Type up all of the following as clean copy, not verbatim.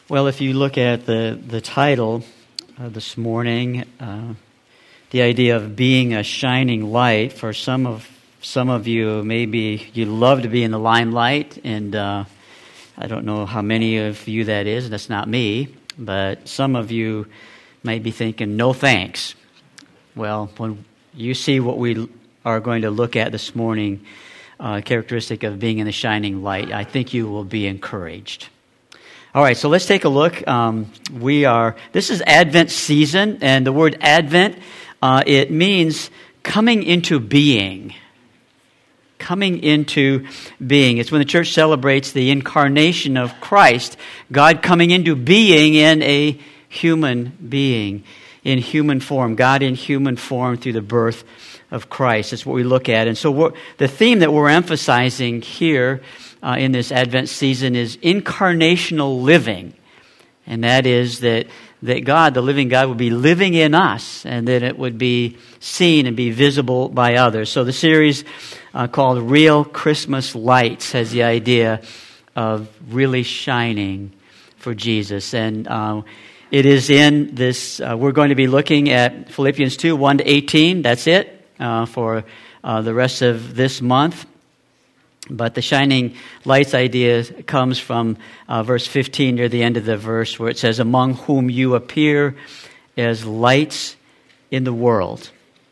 Well, if you look at the title this morning, the idea of being a shining light, for some of you, maybe you love to be in the limelight, and I don't know how many of you that is. That's not me, but some of you might be thinking, no thanks. Well, when you see what we are going to look at this morning, characteristic of being in the shining light, I think you will be encouraged. All right, so let's take a look. This is Advent season, and the word Advent, it means coming into being. Coming into being. It's when the church celebrates the incarnation of Christ, God coming into being in a human being, in human form, God in human form through the birth of Christ. That's what we look at. And so the theme that we're emphasizing here in this Advent season is incarnational living. And that is that God, the living God, would be living in us, and that it would be seen and be visible by others. So the series called Real Christmas Lights has the idea of really shining for Jesus. And it is in this, we're going to be looking at Philippians 2, 1 to 18. That's it for the rest of this month. But the shining lights idea comes from verse 15 near the end of the verse, where it says, among whom you appear as lights in the world.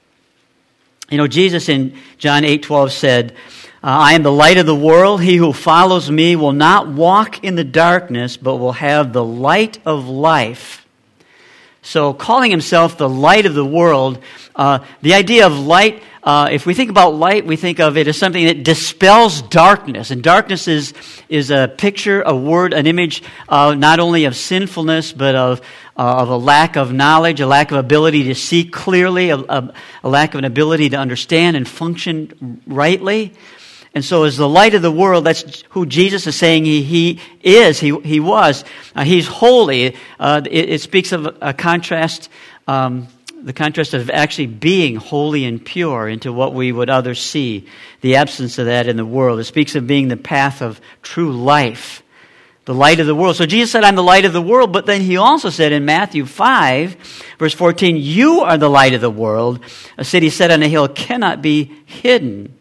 You know, Jesus in John 8:12 said, I am the light of the world. He who follows me will not walk in the darkness, but will have the light of life. So calling himself the light of the world, the idea of light, if we think about light, we think of it as something that dispels darkness. And darkness is a picture, a word, an image not only of sinfulness, but of a lack of knowledge, a lack of ability to see clearly, a lack of an ability to understand and function rightly. And so as the light of the world, that's who Jesus is saying he is, he was. He's holy. It speaks of a contrast, the contrast of actually being holy and pure into what we would others see, the absence of that in the world. It speaks of being the path of true life, the light of the world. So Jesus said, I'm the light of the world, but then he also said in Matthew 5, verse 14, you are the light of the world. A city set on a hill cannot be hidden.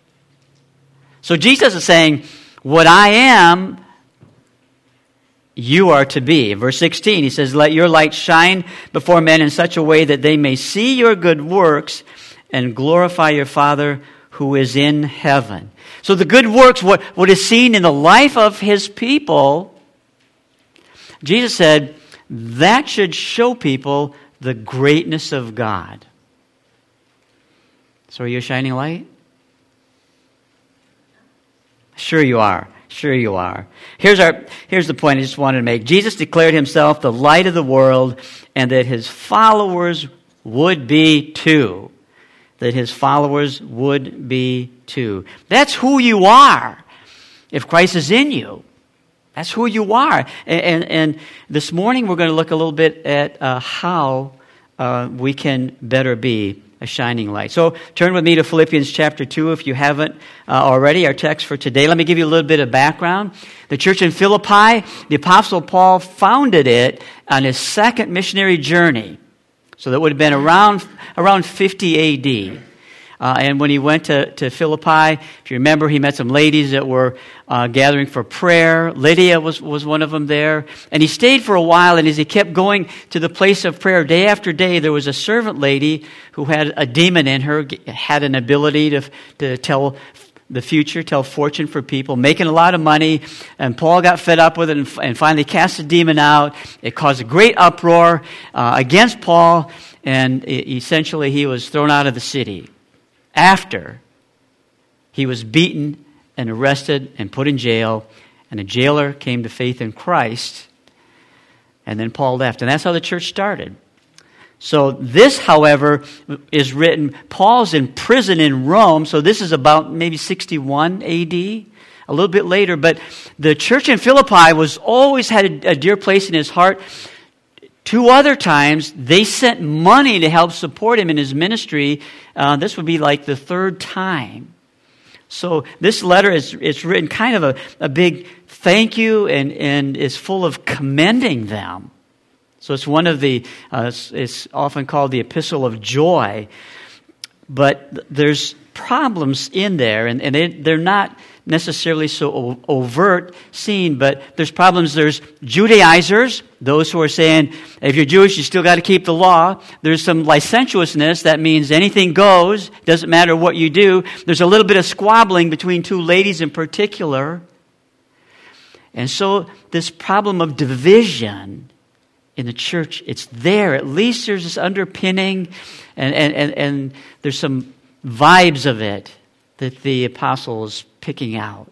So Jesus is saying, what I am, you are to be. Verse 16, he says, let your light shine before men in such a way that they may see your good works and glorify your Father who is in heaven. So the good works, what is seen in the life of his people, Jesus said, that should show people the greatness of God. So are you a shining light? Sure you are. Sure you are. Here's the point I just wanted to make. Jesus declared himself the light of the world, and that his followers would be too. That his followers would be too. That's who you are if Christ is in you. That's who you are. And this morning we're going to look a little bit at how we can better be a shining light. So turn with me to Philippians chapter 2 if you haven't already. Our text for today. Let me give you a little bit of background. The church in Philippi, the Apostle Paul founded it on his second missionary journey. So that would have been around 50 A.D. And when he went to Philippi, if you remember, he met some ladies that were gathering for prayer. Lydia was one of them there. And he stayed for a while, and as he kept going to the place of prayer day after day, there was a servant lady who had a demon in her, had an ability to tell the future, tell fortune for people, making a lot of money. And Paul got fed up with it and finally cast the demon out. It caused a great uproar against Paul, and essentially he was thrown out of the city. After he was beaten and arrested and put in jail, and a jailer came to faith in Christ, and then Paul left. And that's how the church started. So this, however, is written, Paul's in prison in Rome, so this is about maybe 61 A.D., a little bit later. But the church in Philippi was always had a dear place in his heart. Two other times, they sent money to help support him in his ministry. This would be like the third time. So this letter it's written kind of a big thank you and is full of commending them. So it's one of the, it's often called the epistle of joy. But there's problems in there, and they're not necessarily so overt seen, but there's problems. There's Judaizers, those who are saying, if you're Jewish, you still got to keep the law. There's some licentiousness, that means anything goes, doesn't matter what you do. There's a little bit of squabbling between two ladies in particular. And so this problem of division in the church, it's there. At least there's this underpinning, and there's some vibes of it that the apostle is picking out.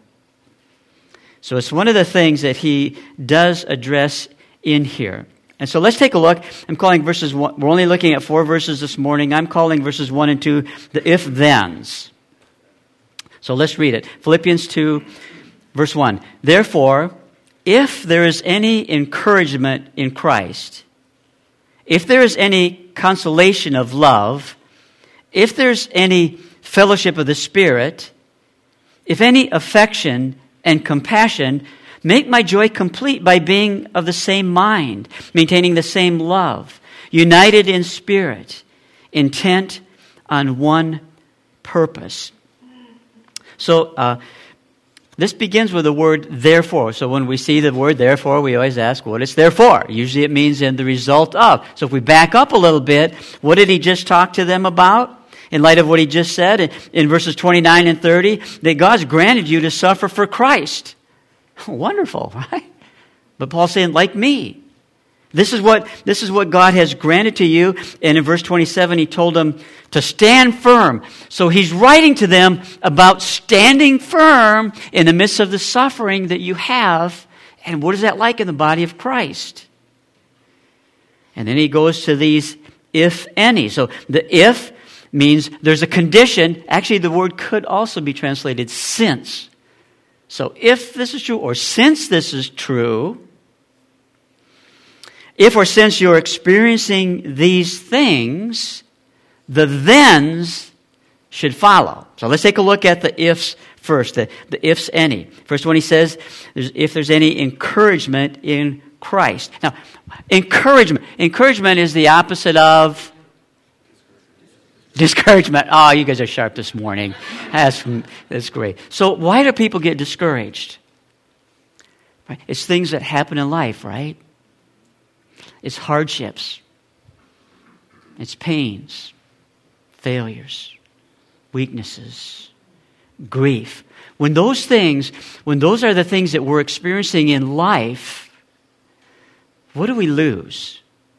So it's one of the things that he does address in here. And so let's take a look. I'm calling verses 1. We're only looking at 4 verses this morning. I'm calling verses 1 and 2 the if-thens. So let's read it. Philippians 2, verse 1. Therefore, if there is any encouragement in Christ, if there is any consolation of love, if there's any fellowship of the Spirit, if any affection and compassion, make my joy complete by being of the same mind, maintaining the same love, united in spirit, intent on one purpose. So, this begins with the word therefore. So when we see the word therefore, we always ask what it's there for. Usually it means in the result of. So if we back up a little bit, what did he just talk to them about? In light of what he just said in verses 29 and 30, that God's granted you to suffer for Christ. Wonderful, right? But Paul's saying, like me. This is what God has granted to you. And in verse 27, he told them to stand firm. So he's writing to them about standing firm in the midst of the suffering that you have. And what is that like in the body of Christ? And then he goes to these if any. So the if means there's a condition. Actually, the word could also be translated since. So if this is true, or since this is true, if or since you're experiencing these things, the thens should follow. So let's take a look at the ifs first, the ifs any. First one he says, if there's any encouragement in Christ. Now, encouragement is the opposite of discouragement. Oh, you guys are sharp this morning. That's great. So why do people get discouraged? Right? It's things that happen in life, right? It's hardships. It's pains, failures, weaknesses, grief. When those are the things that we're experiencing in life, what do we lose?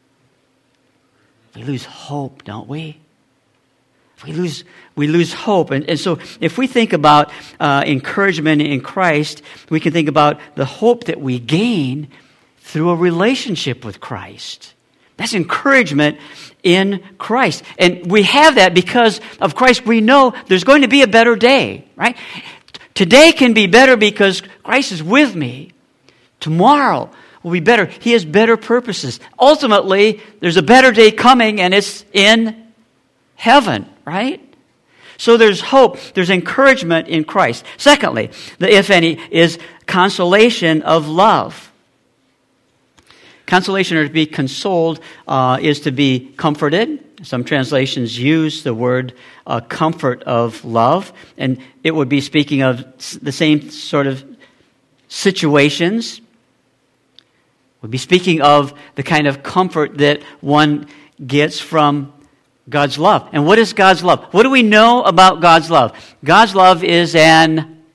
We lose hope, don't we? We lose hope. And so if we think about encouragement in Christ, we can think about the hope that we gain through a relationship with Christ. That's encouragement in Christ. And we have that because of Christ. We know there's going to be a better day, right? Today can be better because Christ is with me. Tomorrow will be better. He has better purposes. Ultimately, there's a better day coming, and it's in heaven, right? So there's hope, there's encouragement in Christ. Secondly, the if any is consolation of love. Consolation, or to be consoled, is to be comforted. Some translations use the word comfort of love, and it would be speaking of the same sort of situations. Would be speaking of the kind of comfort that one gets from God's love. And what is God's love? What do we know about God's love? God's love is an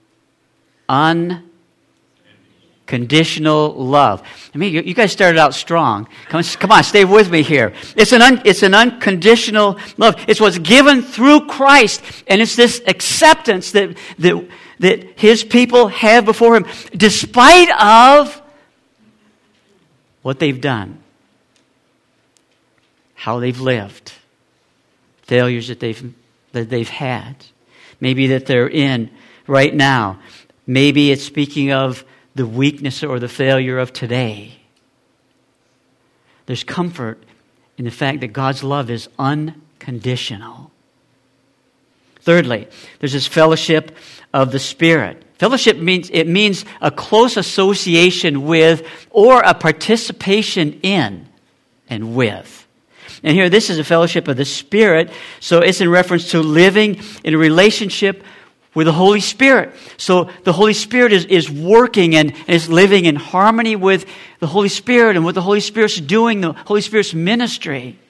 unconditional love. I mean, you guys started out strong. Come on, stay with me here. It's an unconditional love. It's what's given through Christ, and it's this acceptance that His people have before Him, despite of what they've done, how they've lived, failures that they've had, maybe that they're in right now. Maybe it's speaking of the weakness or the failure of today. There's comfort in the fact that God's love is unconditional. Thirdly, there's this fellowship of the Spirit. Fellowship means a close association with or a participation in and with. And here, this is a fellowship of the Spirit, so it's in reference to living in a relationship with the Holy Spirit. So the Holy Spirit is working and is living in harmony with the Holy Spirit and what the Holy Spirit's doing, the Holy Spirit's ministry.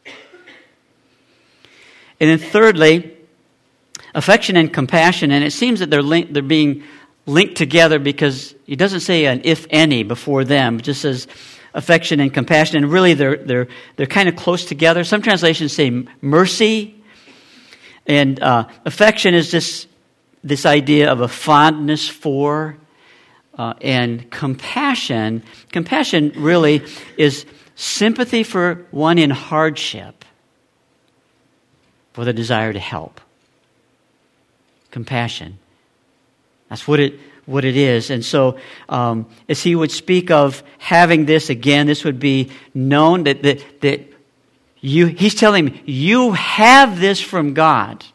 And then thirdly, affection and compassion. And it seems that they're being linked together because he doesn't say an if any before them. It just says affection and compassion. And really they're kind of close together. Some translations say mercy. And affection is this idea of a fondness for, and compassion really is sympathy for one in hardship with a desire to help. Compassion. That's what it is. And so as he would speak of having this, again, this would be known that he's telling him, you have this from God.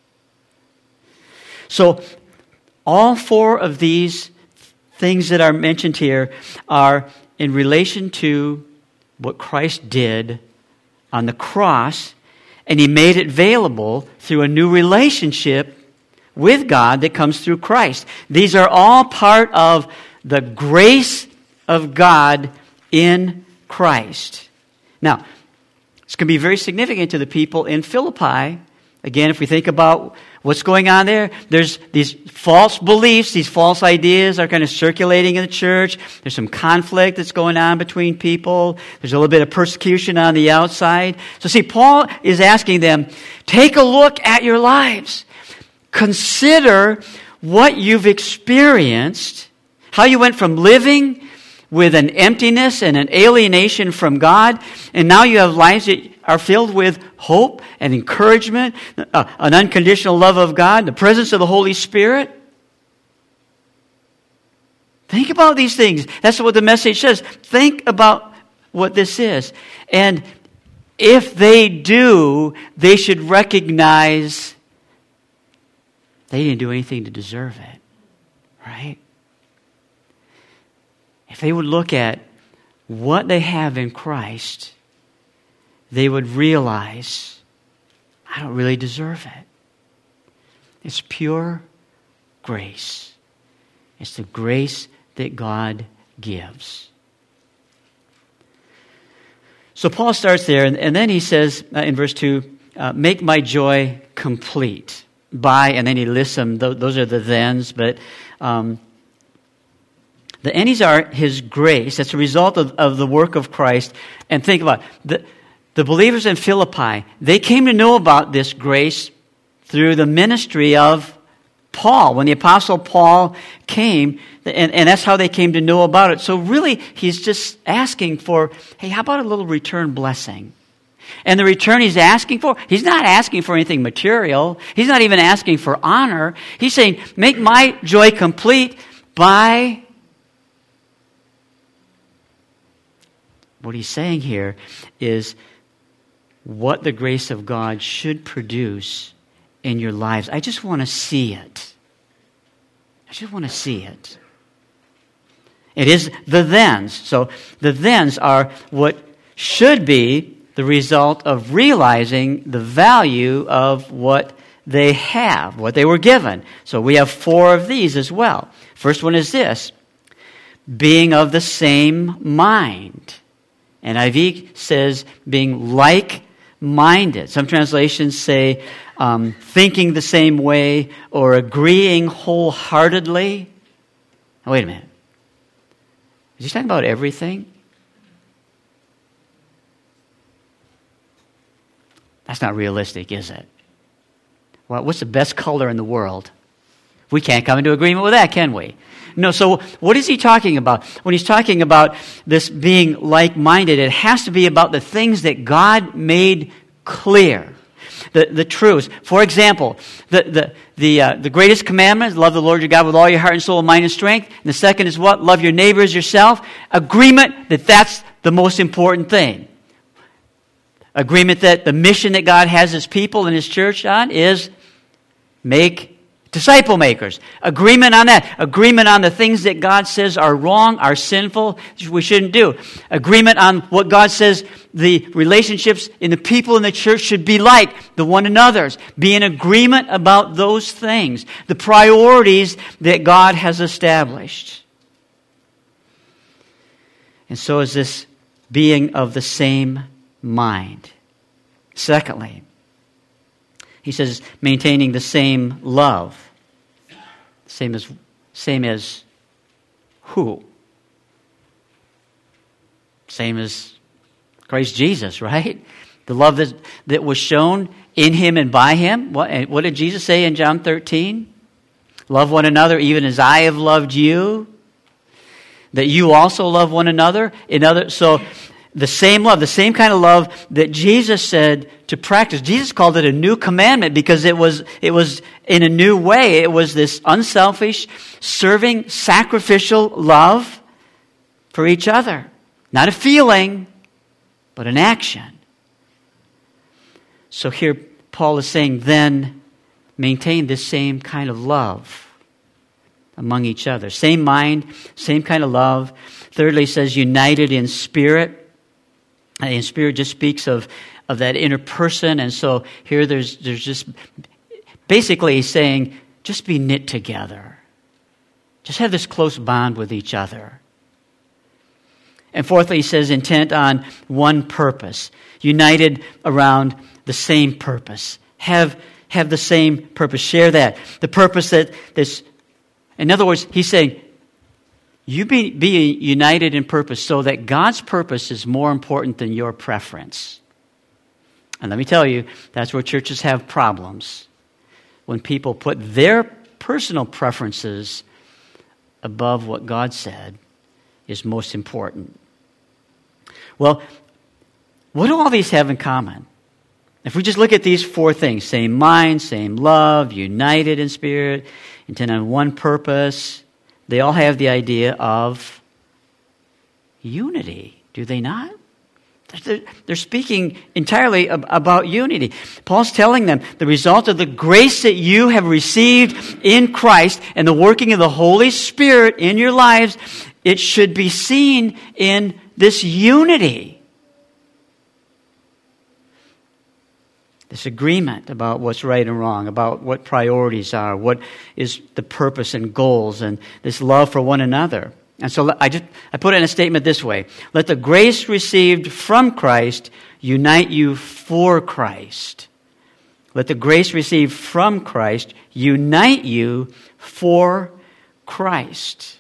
So all four of these things that are mentioned here are in relation to what Christ did on the cross, and he made it available through a new relationship with God that comes through Christ. These are all part of the grace of God in Christ. Now, it's going to be very significant to the people in Philippi. Again, if we think about what's going on there, there's these false beliefs, these false ideas are kind of circulating in the church. There's some conflict that's going on between people. There's a little bit of persecution on the outside. So see, Paul is asking them, take a look at your lives. Consider what you've experienced, how you went from living with an emptiness and an alienation from God, and now you have lives that are filled with hope and encouragement, an unconditional love of God, the presence of the Holy Spirit. Think about these things. That's what the message says. Think about what this is. And if they do, they should recognize they didn't do anything to deserve it. Right? If they would look at what they have in Christ, they would realize, I don't really deserve it. It's pure grace. It's the grace that God gives. So Paul starts there, and then he says in verse 2, make my joy complete by, and then he lists them, those are the thens, but the anys are his grace. That's a result of the work of Christ. And think about it. The believers in Philippi, they came to know about this grace through the ministry of Paul. When the Apostle Paul came, and that's how they came to know about it. So really, he's just asking for, hey, how about a little return blessing? And the return he's asking for, he's not asking for anything material. He's not even asking for honor. He's saying, make my joy complete by... What he's saying here is what the grace of God should produce in your lives. I just want to see it. I just want to see it. It is the thens. So the thens are what should be the result of realizing the value of what they have, what they were given. So we have four of these as well. First one is this: being of the same mind. NIV says being like-minded. Some translations say thinking the same way or agreeing wholeheartedly. Now, wait a minute. Is he talking about everything? That's not realistic, is it? Well, what's the best color in the world? We can't come into agreement with that, can we? No, so what is he talking about? When he's talking about this being like-minded, it has to be about the things that God made clear. The truths. For example, the greatest commandment is love the Lord your God with all your heart and soul, mind and strength. And the second is what? Love your neighbor as yourself. Agreement that that's the most important thing. Agreement that the mission that God has His people and His church on is Make disciple makers. Agreement on that. Agreement on the things that God says are wrong, are sinful, we shouldn't do. Agreement on what God says the relationships in the people in the church should be like, the one another's. Be in agreement about those things. The priorities that God has established. And so is this being of the same mind. Secondly, he says maintaining the same love. Same as who? Same as Christ Jesus, right? The love that was shown in Him and by Him. What did Jesus say in John 13? Love one another even as I have loved you. That you also love one another. So the same love, the same kind of love that Jesus said to practice. Jesus called it a new commandment because it was in a new way. It was this unselfish, serving, sacrificial love for each other. Not a feeling, but an action. So here Paul is saying, then maintain this same kind of love among each other. Same mind, same kind of love. Thirdly, he says united in spirit. And spirit just speaks of that inner person. And so here there's just basically he's saying, just be knit together. Just have this close bond with each other. And fourthly, he says intent on one purpose. United around the same purpose. Have the same purpose. Share that. The purpose that this, in other words, he's saying, you be united in purpose so that God's purpose is more important than your preference. And let me tell you, that's where churches have problems. When people put their personal preferences above what God said is most important. Well, what do all these have in common? If we just look at these four things, same mind, same love, united in spirit, intent on one purpose, they all have the idea of unity, do they not? They're speaking entirely about unity. Paul's telling them the result of the grace that you have received in Christ and the working of the Holy Spirit in your lives, it should be seen in this unity. This agreement about what's right and wrong, about what priorities are, what is the purpose and goals, and this love for one another. And so I put it in a statement this way. Let the grace received from Christ unite you for Christ. Let the grace received from Christ unite you for Christ.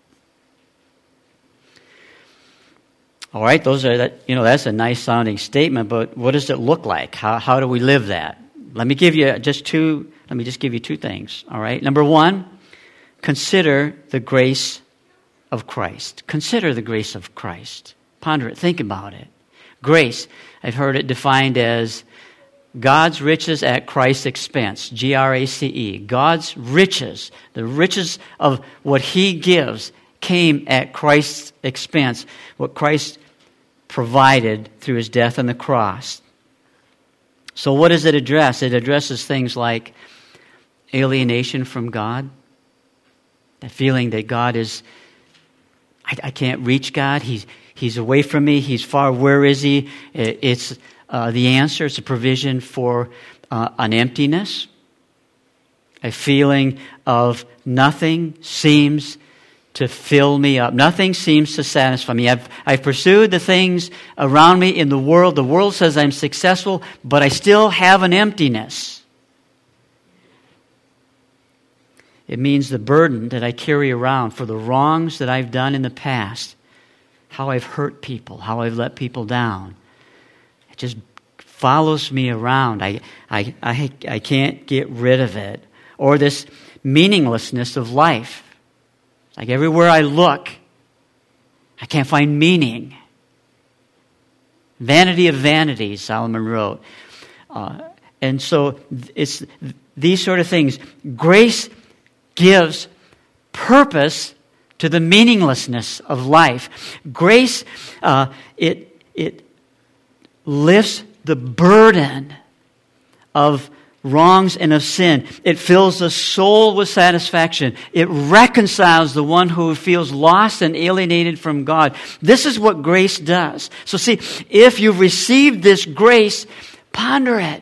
All right, that's a nice sounding statement, but what does it look like? How do we live that? Let me just give you two things, all right? Number one, consider the grace of Christ. Consider the grace of Christ. Ponder it, think about it. Grace, I've heard it defined as God's riches at Christ's expense, G-R-A-C-E. God's riches, the riches of what He gives, came at Christ's expense. What Christ provided through His death on the cross. So what does it address? It addresses things like alienation from God. That feeling that God is, I can't reach God. He's away from me. He's far. Where is He? It's the answer. It's a provision for an emptiness. A feeling of nothing seems to fill me up. Nothing seems to satisfy me. I've pursued the things around me in the world. The world says I'm successful, but I still have an emptiness. It means the burden that I carry around for the wrongs that I've done in the past, how I've hurt people, how I've let people down. It just follows me around. I can't get rid of it. Or this meaninglessness of life. Like everywhere I look, I can't find meaning. Vanity of vanities, Solomon wrote. And so it's these sort of things. Grace gives purpose to the meaninglessness of life. Grace, it lifts the burden of wrongs and of sin. It fills the soul with satisfaction. It reconciles the one who feels lost and alienated from God. This is what grace does. So see, if you've received this grace, ponder it.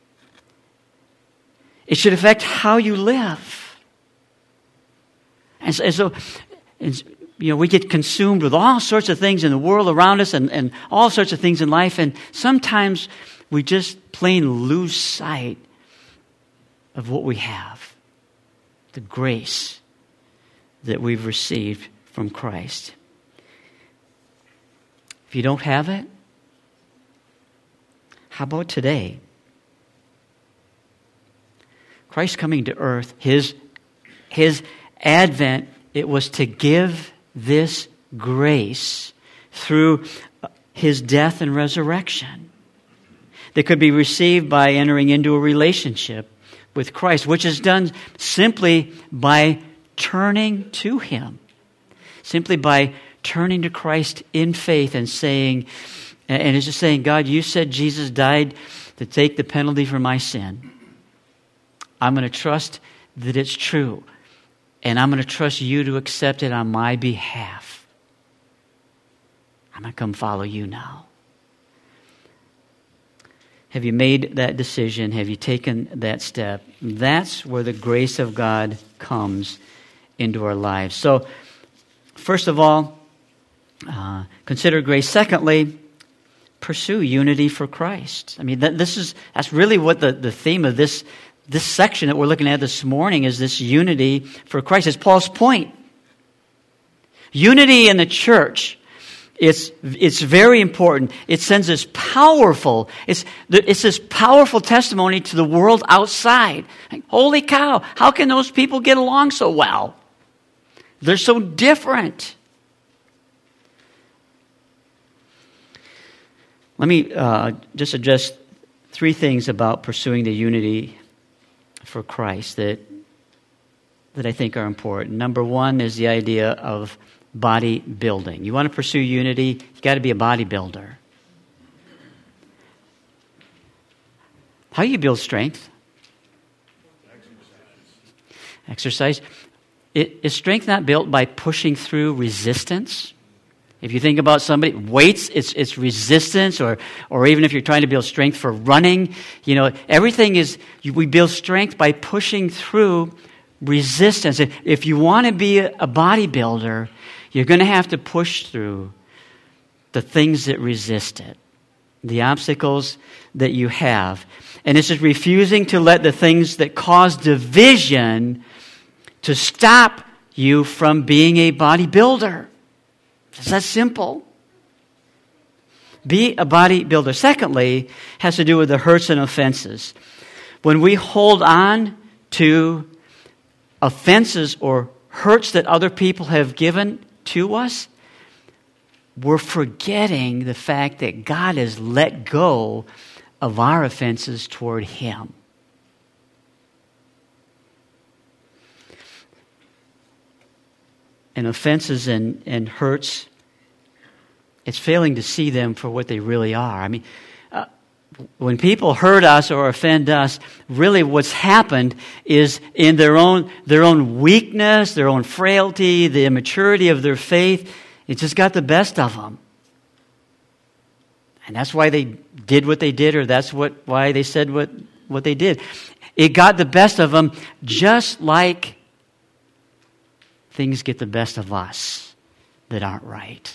It should affect how you live. And so we get consumed with all sorts of things in the world around us and all sorts of things in life, and sometimes we just plain lose sight of what we have, the grace that we've received from Christ. If you don't have it, how about today? Christ coming to earth, His advent, it was to give this grace through His death and resurrection that could be received by entering into a relationship with Christ, which is done simply by turning to Him, simply by turning to Christ in faith and saying, and it's just saying, God, you said Jesus died to take the penalty for my sin. I'm going to trust that it's true. And I'm going to trust you to accept it on my behalf. I'm going to come follow you now. Have you made that decision? Have you taken that step? That's where the grace of God comes into our lives. So, first of all, consider grace. Secondly, pursue unity for Christ. I mean, that's really what the theme of this section that we're looking at this morning is, this unity for Christ. It's Paul's point. Unity in the church, it's very important. It sends this powerful, it's this powerful testimony to the world outside. Like, holy cow, how can those people get along so well? They're so different. Let me just address three things about pursuing the unity for Christ that I think are important. Number one is the idea of body building. You want to pursue unity, you got to be a bodybuilder. How do you build strength? Exercise. Is strength not built by pushing through resistance? If you think about somebody, weights, it's resistance, or even if you're trying to build strength for running, everything is, we build strength by pushing through resistance. If you want to be a bodybuilder, you're going to have to push through the things that resist it, the obstacles that you have. And it's just refusing to let the things that cause division to stop you from being a bodybuilder. It's that simple. Be a bodybuilder. Secondly, has to do with the hurts and offenses. When we hold on to offenses or hurts that other people have given to us, we're forgetting the fact that God has let go of our offenses toward Him. And offenses and hurts, it's failing to see them for what they really are. I mean, when people hurt us or offend us, really what's happened is in their own weakness, their own frailty, the immaturity of their faith, it just got the best of them. And that's why they did what they did, or that's why they said what they did. It got the best of them, just like things get the best of us that aren't right.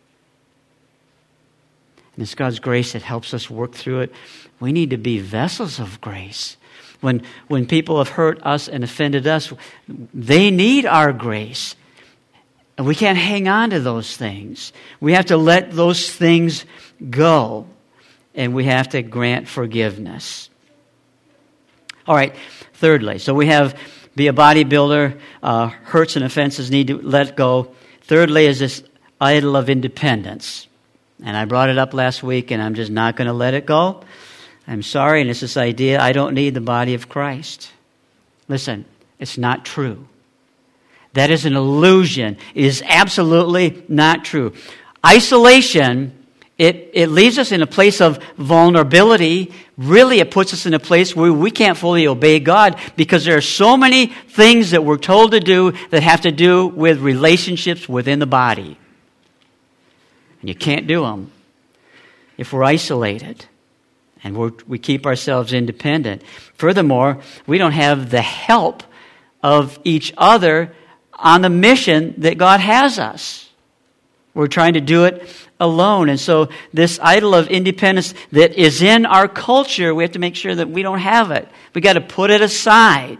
And it's God's grace that helps us work through it. We need to be vessels of grace. When people have hurt us and offended us, they need our grace. And we can't hang on to those things. We have to let those things go. And we have to grant forgiveness. All right, thirdly, so we have be a bodybuilder, hurts and offenses need to let go. Thirdly is this idol of independence. And I brought it up last week, and I'm just not going to let it go. I'm sorry, and it's this idea, I don't need the body of Christ. Listen, it's not true. That is an illusion. It is absolutely not true. Isolation It leaves us in a place of vulnerability. Really, it puts us in a place where we can't fully obey God because there are so many things that we're told to do that have to do with relationships within the body. And you can't do them if we're isolated and we keep ourselves independent. Furthermore, we don't have the help of each other on the mission that God has us. We're trying to do it alone. And so this idol of independence that is in our culture, we have to make sure that we don't have it. We got to put it aside.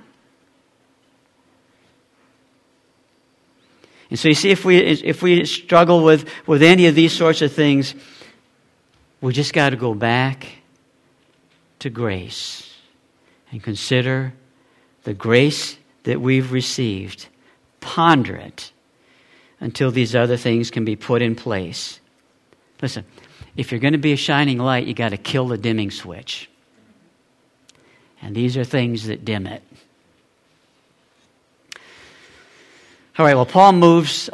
And so you see, if we struggle with any of these sorts of things, we just got to go back to grace and consider the grace that we've received. Ponder it until these other things can be put in place. Listen, if you're going to be a shining light, you got to kill the dimming switch. And these are things that dim it. All right, well, Paul moves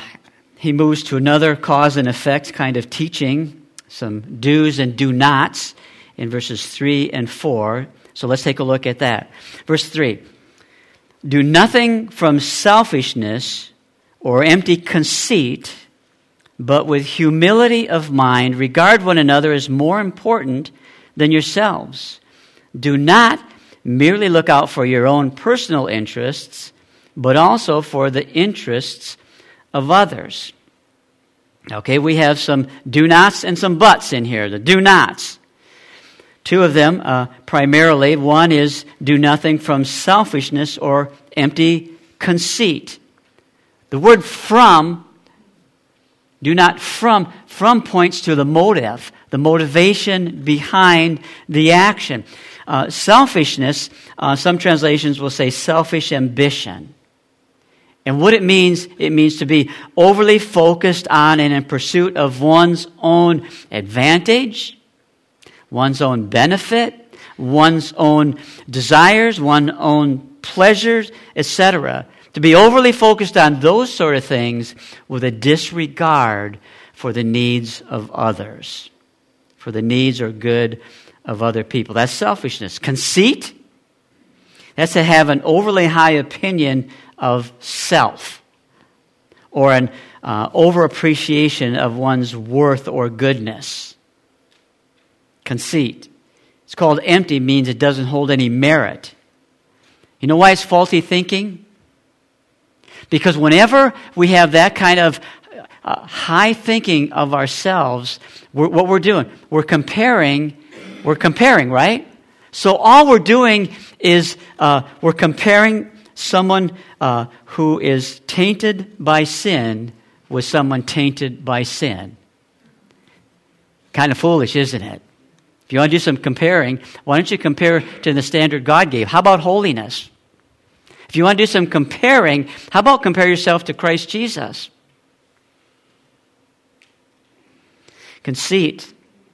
to another cause and effect kind of teaching, some do's and do nots in verses 3 and 4. So let's take a look at that. Verse 3, do nothing from selfishness or empty conceit, but with humility of mind, regard one another as more important than yourselves. Do not merely look out for your own personal interests, but also for the interests of others. Okay, we have some do nots and some buts in here. The do nots. Two of them primarily. One is do nothing from selfishness or empty conceit. The word from, do not from points to the motive, the motivation behind the action. Selfishness, some translations will say selfish ambition. And what it means to be overly focused on and in pursuit of one's own advantage, one's own benefit, one's own desires, one's own pleasures, etc. To be overly focused on those sort of things with a disregard for the needs of others, for the needs or good of other people. That's selfishness. Conceit, that's to have an overly high opinion of self or an over-appreciation of one's worth or goodness. Conceit. It's called empty, means it doesn't hold any merit. You know why it's faulty thinking? Because whenever we have that kind of high thinking of ourselves, what we're doing, we're comparing, right? So all we're doing is we're comparing someone who is tainted by sin with someone tainted by sin. Kind of foolish, isn't it? If you want to do some comparing, why don't you compare to the standard God gave? How about holiness? If you want to do some comparing, how about compare yourself to Christ Jesus? Conceit,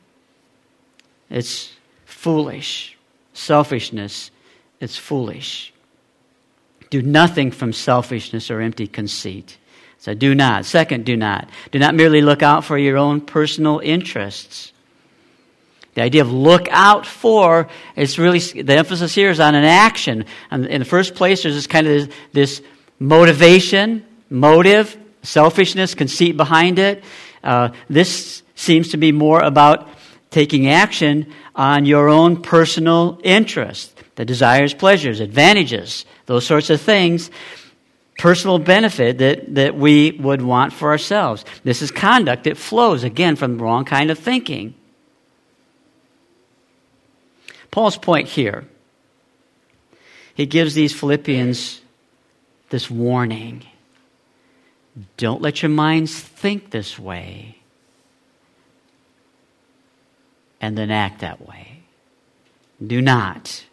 it's foolish. Selfishness, it's foolish. Do nothing from selfishness or empty conceit. So do not. Second, do not. Do not merely look out for your own personal interests. The idea of look out for, it's really, the emphasis here is on an action. And in the first place, there's this kind of this motivation, motive, selfishness, conceit behind it. This seems to be more about taking action on your own personal interest, the desires, pleasures, advantages, those sorts of things, personal benefit that we would want for ourselves. This is conduct that flows, again, from the wrong kind of thinking. Paul's point here, he gives these Philippians this warning. Don't let your minds think this way and then act that way. Do not.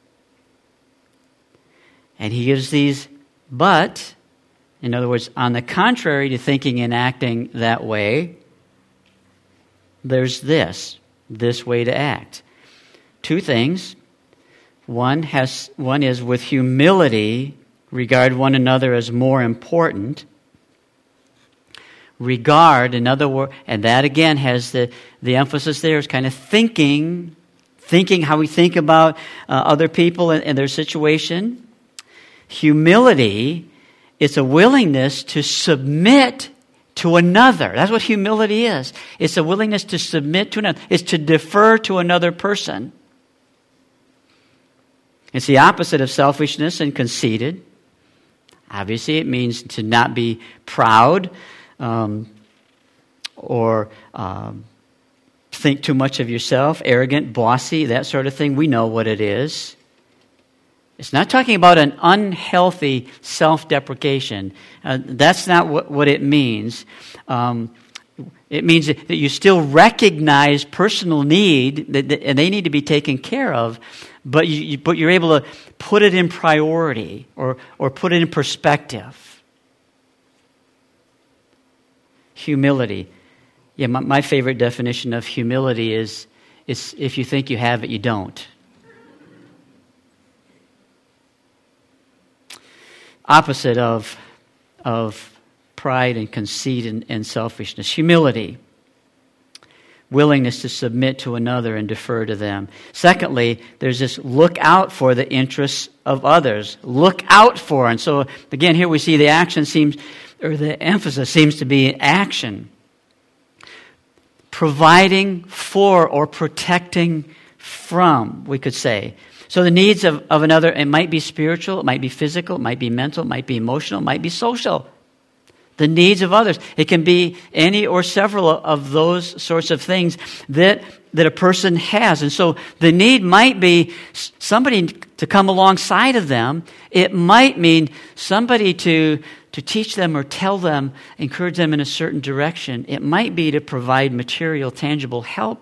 And he gives these, but, in other words, on the contrary to thinking and acting that way, there's this way to act. Two things. One is with humility, regard one another as more important. regard, in other words, and that again has the emphasis there is kind of thinking how we think about other people and their situation. Humility is a willingness to submit to another. That's what humility is. It's a willingness to submit to another. It's to defer to another person. It's the opposite of selfishness and conceited. Obviously, it means to not be proud or think too much of yourself, arrogant, bossy, that sort of thing. We know what it is. It's not talking about an unhealthy self-deprecation. That's not what it means. It means that you still recognize personal need, and they need to be taken care of, but you're able to put it in priority or put it in perspective. Humility. Yeah, my favorite definition of humility is if you think you have it, you don't. Opposite of pride and conceit and selfishness. Humility. Willingness to submit to another and defer to them. Secondly, there's this look out for the interests of others. Look out for. And so, again, here we see the emphasis seems to be action. Providing for or protecting from, we could say. So the needs of another, it might be spiritual, it might be physical, it might be mental, it might be emotional, it might be social. The needs of others. It can be any or several of those sorts of things that a person has. And so the need might be somebody to come alongside of them. It might mean somebody to teach them or tell them, encourage them in a certain direction. It might be to provide material, tangible help.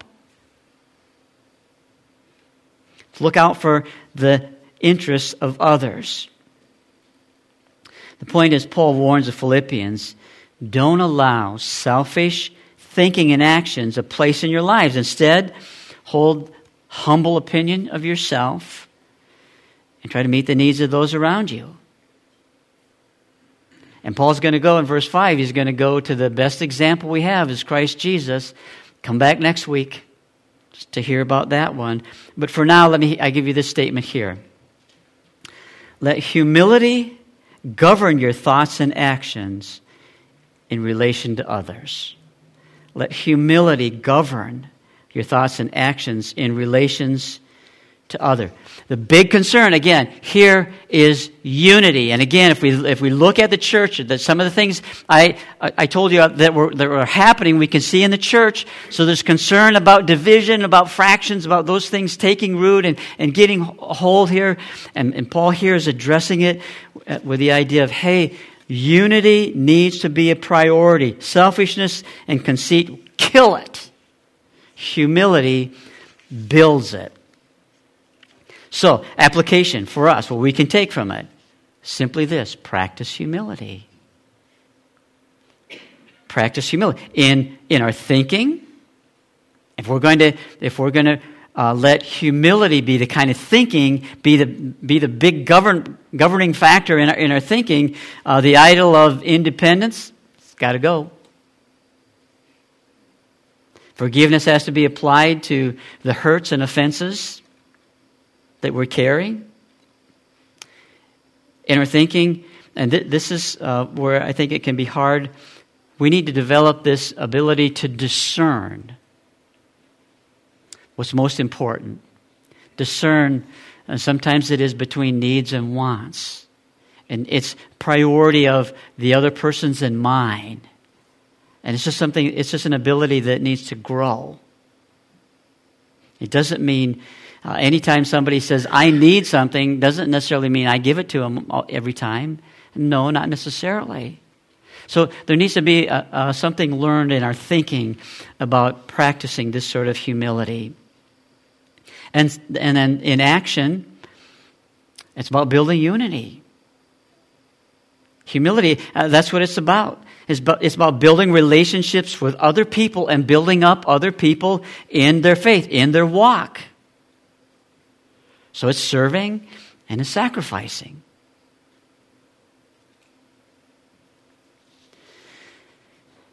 Look out for the interests of others. The point is, Paul warns the Philippians, don't allow selfish thinking and actions a place in your lives. Instead, hold humble opinion of yourself and try to meet the needs of those around you. And Paul's going to go in verse 5, he's going to go to the best example we have is Christ Jesus. Come back next week to hear about that one. But for now, I give you this statement here. Let humility govern your thoughts and actions in relation to others. Let humility govern your thoughts and actions in relations to others. The big concern, again, here is unity. And again, if we look at the church, that some of the things I told you that were happening, we can see in the church. So there's concern about division, about fractions, about those things taking root and getting hold here. And Paul here is addressing it with the idea of, hey, unity needs to be a priority. Selfishness and conceit kill it. Humility builds it. So, application for us, what we can take from it, simply this: practice humility. Practice humility in our thinking. If we're going to let humility be the kind of thinking, be the big governing factor in our thinking, the idol of independence, it's got to go. Forgiveness has to be applied to the hurts and offenses that we're carrying. In our thinking, and this is where I think it can be hard, we need to develop this ability to discern what's most important. Discern, and sometimes it is between needs and wants. And it's priority of the other person's and mine. And it's just an ability that needs to grow. It doesn't mean anytime somebody says, I need something, doesn't necessarily mean I give it to them every time. No, not necessarily. So there needs to be something learned in our thinking about practicing this sort of humility. And then in action, it's about building unity. Humility, that's what it's about. It's about building relationships with other people and building up other people in their faith, in their walk. So it's serving and it's sacrificing.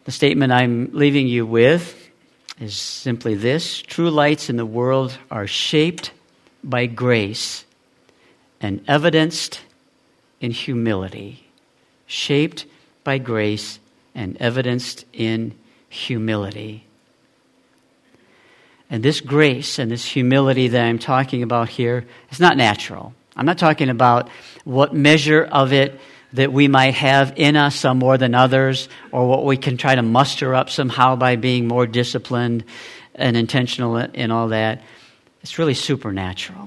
The statement I'm leaving you with is simply this: true lights in the world are shaped by grace and evidenced in humility. Shaped by grace and evidenced in humility. And this grace and this humility that I'm talking about here is not natural. I'm not talking about what measure of it that we might have in us, some more than others, or what we can try to muster up somehow by being more disciplined and intentional in all that. It's really supernatural.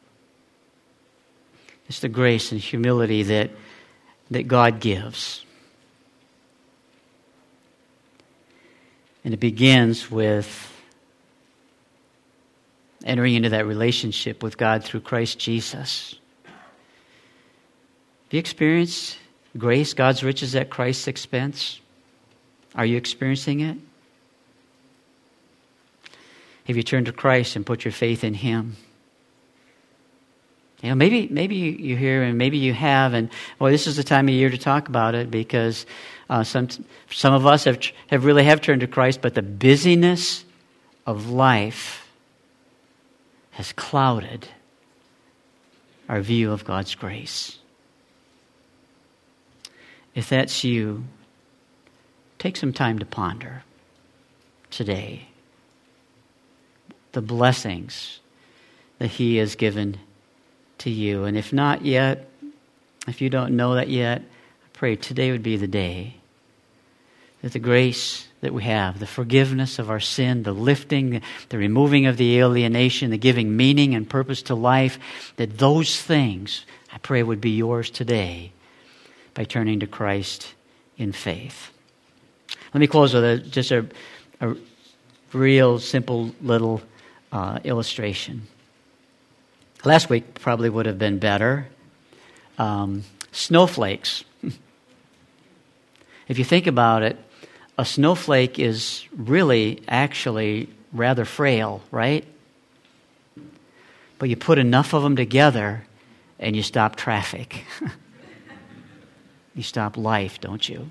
It's the grace and humility that God gives. And it begins with entering into that relationship with God through Christ Jesus. Have you experienced grace, God's riches at Christ's expense? Are you experiencing it? Have you turned to Christ and put your faith in Him? You know, maybe you hear and maybe you have, and well, this is the time of year to talk about it because some of us have really turned to Christ, but the busyness of life has clouded our view of God's grace. If that's you, take some time to ponder today the blessings that He has given to you. And if not yet, if you don't know that yet, I pray today would be the day that the grace that we have, the forgiveness of our sin, the lifting, the removing of the alienation, the giving meaning and purpose to life, that those things, I pray, would be yours today by turning to Christ in faith. Let me close with just a real simple little illustration. Last week probably would have been better. Snowflakes. If you think about it, a snowflake is really actually rather frail, right? But you put enough of them together and you stop traffic. You stop life, don't you?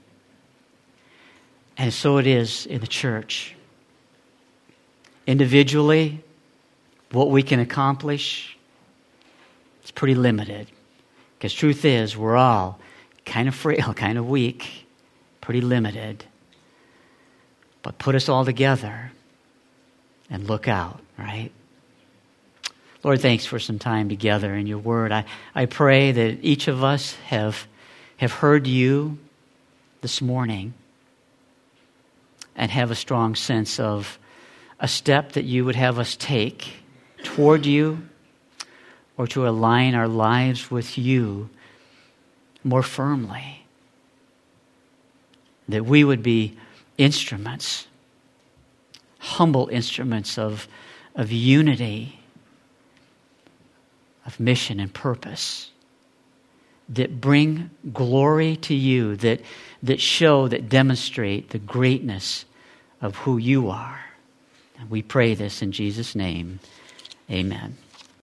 And so it is in the church. Individually, what we can accomplish is pretty limited. Because truth is, we're all kind of frail, kind of weak, pretty limited. But put us all together and look out, right? Lord, thanks for some time together in your word. I pray that each of us have heard you this morning and have a strong sense of a step that you would have us take toward you or to align our lives with you more firmly. That we would be instruments, humble instruments of unity, of mission and purpose, that bring glory to you, that show, that demonstrate the greatness of who you are. And we pray this in Jesus' name. Amen.